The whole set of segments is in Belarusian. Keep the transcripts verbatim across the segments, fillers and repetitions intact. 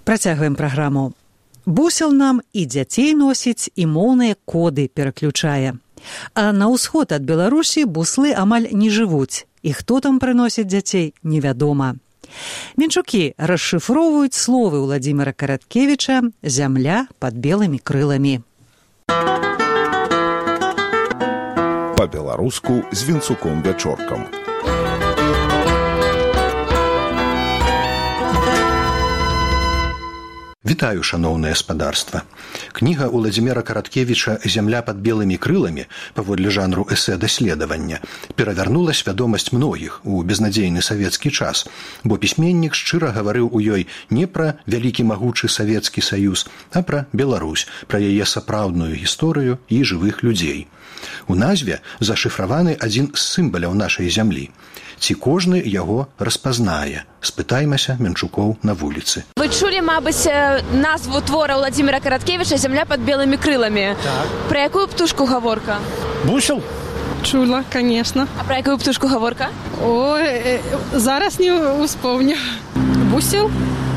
Працягваем праграму. Бусел нам і дзяцей носіць, і моўныя коды пераключае. А на ўсход ад Беларусі буслы амаль не жывуць, і хто там прыносіць дзяцей, невядома. Менчукі расшыфроўваюць словы Владзіміра Караткевіча «Зямля пад белымі крыламі». Па-беларуску з Вінцуком Вячоркам. Вітаю, шаноўнае спадарства. Кніга Владзіміра Караткевіча «Зямля пад белымі крыламі» паводле жанру эсэ-даследавання перавярнула свядомасць многіх у безнадзейны савецкі час, бо пісьменнік шчыра гаварыў у ёй не пра вялікі магучы Савецкі Саюз, а пра Беларусь, пра яе сапраўдную гісторыю і жывых людзей. У назве зашыфраваны адзін з сімваляў нашай зямлі. Ці кожны яго распазнае? Спытаймася Менчукоў на вуліцы. Вы чулі, мабыць, назву твора Владзіміра Караткевіча «Зямля пад белымі крыламі». Так. Про якую птушку гаворка? Бусел? Чула, конечно. А про якую птушку гаворка? Ой, э, зараз не успомню. Бусел?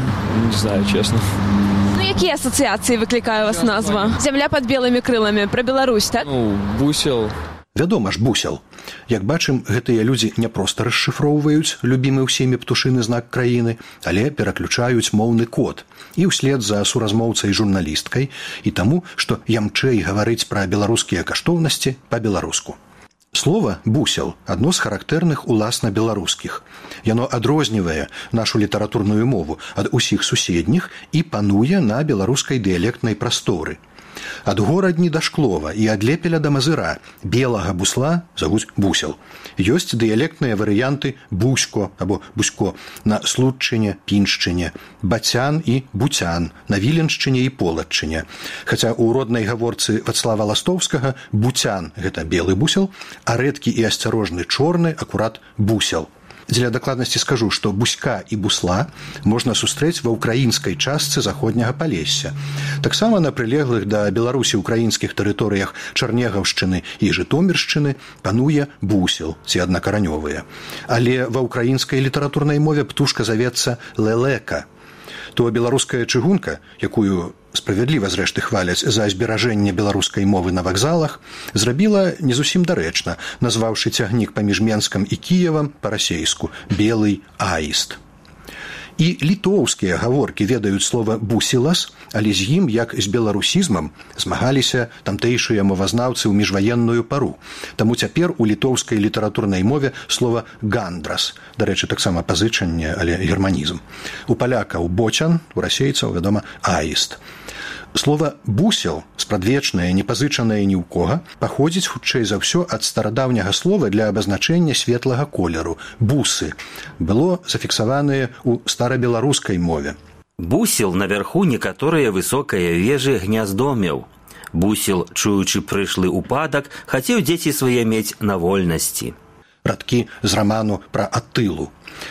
Не знаю, честно. Ну, якія асацыяцыі выклікае вас назва? «Зямля пад белымі крыламі». Про Беларусь, так? Ну, бусел... Вядома ж, бусел. Як бачым, гэтыя людзі не проста расшыфроўваюць любімы ўсімі птушыны знак краіны, але пераключаюць моўны код. І ўслед за суразмоўцай журналісткай і таму, што ямчэй гаварыць пра беларускія каштоўнасці па-беларуску. Слова «бусел» – адно з характэрных уласна беларускіх. Яно адрознівае нашу літаратурную мову ад усіх суседніх і пануе на беларускай дыялектнай прасторы. Ад горадні да Шклова і ад Лепеля да Мазыра белага бусла завуць бусел. Ёсць дыялектныя варыянты бусько або бусько на Слутчыне, Піншчыне, бацян і буцян на Віленшчыне і Полаччыне. Хаця ў роднай гаворцы Вацлава Ластоўскага буцян – гэта белы бусел, а рэдкі і асцярожны чорны акурат бусел. Для дакладнасці скажу, што буська і бусла можна сустрэць ва ўкраінскай частцы заходняга Палесся. Таксама на прылеглых да Беларусі ўкраінскіх тэрыторыях Чарнегаўшчыны і Жытоміршчыны пануе бусел, ці аднакаранёвыя. Але ва ўкраінскай літаратурнай мове птушка завецца лэлека. То беларуская чыгунка, якую справядліва зрэшты хваляць за зберажэнне беларускай мовы на вакзалах, зрабіла не зусім дарэчна, назваўшы цягнік паміж Менскам і Кіевам па-расейску «белый аіст». І літоўскія гаворкі ведаюць слова «бусілас», але з ім, як з беларусізмам, змагаліся тамтэйшыя мовазнаўцы ў міжваенную пару. Таму цяпер у літоўскай літаратурнай мове слова «гандрас». Дарэчы, таксама пазычанне, але германізм. У палякаў «бочан», у расейцаў, вядома, «аіст». Слова «бусел», спрадвечнае, не пазычанае ні ў кога, паходзіць хутчэй за ўсё ад старадаўняга слова для абазначэння светлага колеру – «бусы». Было зафіксаванае ў старабеларускай мове. Бусел наверху некаторыя высокыя вежы гняздомеў. Бусел, чуючы прышлы ўпадак, хацеў дзеці свае мець на вольнасці. Радкі з раману пра Атылу.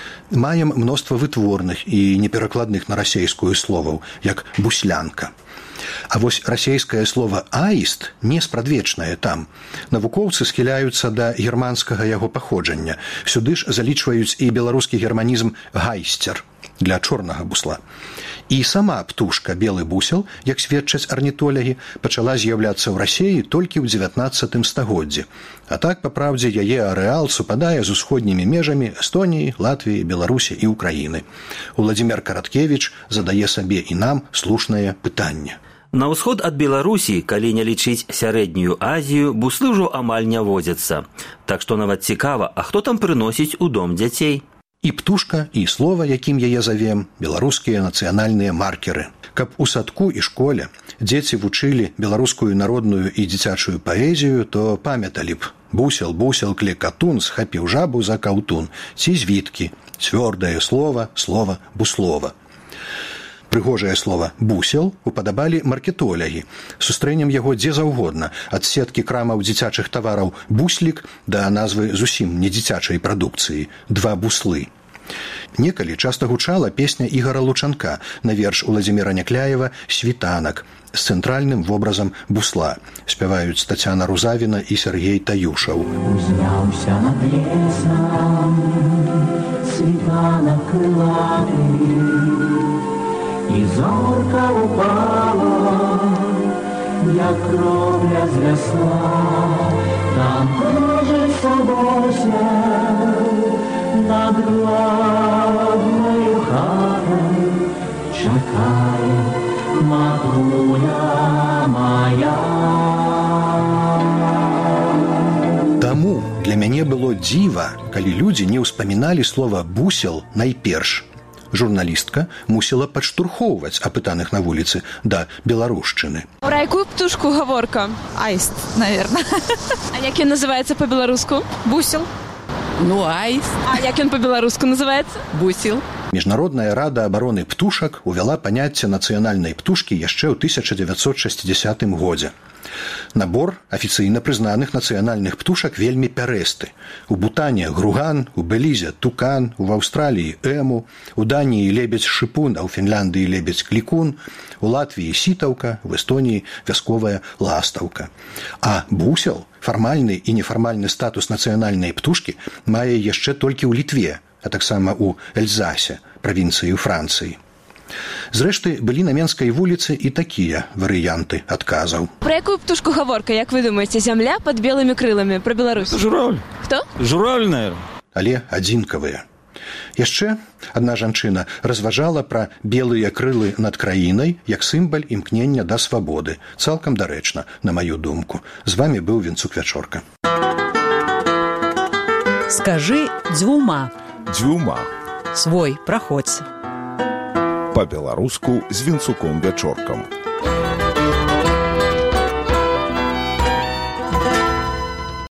Маем мноства вытворных і неперакладных на расейскую словаў, як «буслянка». А вось расейскае слова «аіст» не спрадвечнае там. Навукоўцы схіляюцца да германскага яго паходжання. Сюды ж залічваюць і беларускі германізм «гайсцер» для чорнага бусла. І сама птушка белы бусел, як сведчаць арнітолягі, пачала з'яўляцца ў Расеі толькі ў дзевятнаццатым стагоддзі. А так, па праўдзе, яе арэал супадае з усходнімі межамі Эстоніі, Латвіі, Беларусі і Украіны. Владзімір Караткевіч задае сабе і нам слушнае пытанне. На ўсход ад Беларусі, калі не лічыць сярэднюю Азію, буслы ўжо амаль не водзяцца. Так што нават цікава, а хто там прыносіць у дом дзяцей? І птушка, і слова, якім яе завем, беларускія нацыянальныя маркеры. Каб у садку і школе дзеці вучылі беларускую народную і дзіцячую паэзію, то памяталі б «бусел, бусел, клекатун, схапіў жабу за каўтун», ці звіткі, цвёрдае слова, слова, буслова. Прыгожае слова «бусел» упадабалі маркетолягі. Сустрэнем яго дзе заўгодна, ад сеткі крамаў дзіцячых тавараў «буслік» да назвы зусім не дзіцячай прадукцыі «два буслы». Некалі часта гучала песня Ігара Лучанка на верш Владзіміра Някляева «Світанак» з цэнтральным вобразам бусла. Спяваюць Тацяна Рузавіна і Сергей Таюшаў. Узняўся над лесам світанак крылаты, і зорка упала, як кровля з весла, там кружиться босел над главною хатою, чекає матуля моя. Таму для мяне было дзіва, калі людзі не ўспаміналі слова «бусел» найперш. Журналістка мусіла падштурхоўваць апытаных на вуліцы да беларушчыны. Про якую птушку гаворка? Аист, наверное. А як ён называецца па-беларуску? Бусел. Ну, аист. А як ён па-беларуску называецца? Бусел. Міжнародная рада абароны птушак увяла паняцце нацыянальнай птушкі яшчэ ў тысяча дзевяцьсот шэсцідзясятым годзе. Набор афіцыйна прызнаных нацыянальных птушак вельмі пярэсты. У Бутане груган, у Белізе тукан, у Аўстраліі эму, у Даніі лебедзь-шыпун, а ў Фінляндыі лебедзь-клікун, у Латвіі сітаўка, в Эстоніі вясковая ластаўка. А бусел, фармальны і нефармальны статус нацыянальнай птушкі мае яшчэ толькі ў Літве, а таксама ў Эльзасе, правінцыі ў Францыі. Зрэшты, былі на Менскай вуліцы і такія варыянты адказаў. Про якую птушку гаворка, як вы думаеце, зямля под белымі крыламі, про Беларусь? Журавль. Хто? Журавль, наверное. Але адзінкавыя. Яшчэ адна жанчына разважала пра белыя крылы над краінай як сімбаль імкнення да свабоды. Цалкам дарэчна, на маю думку. З вамі быў Вінцук Вячорка. Скажы дзвюма. Дзвюма. Свой, праходзь. Па-беларуску з Вінцуком Вячоркам.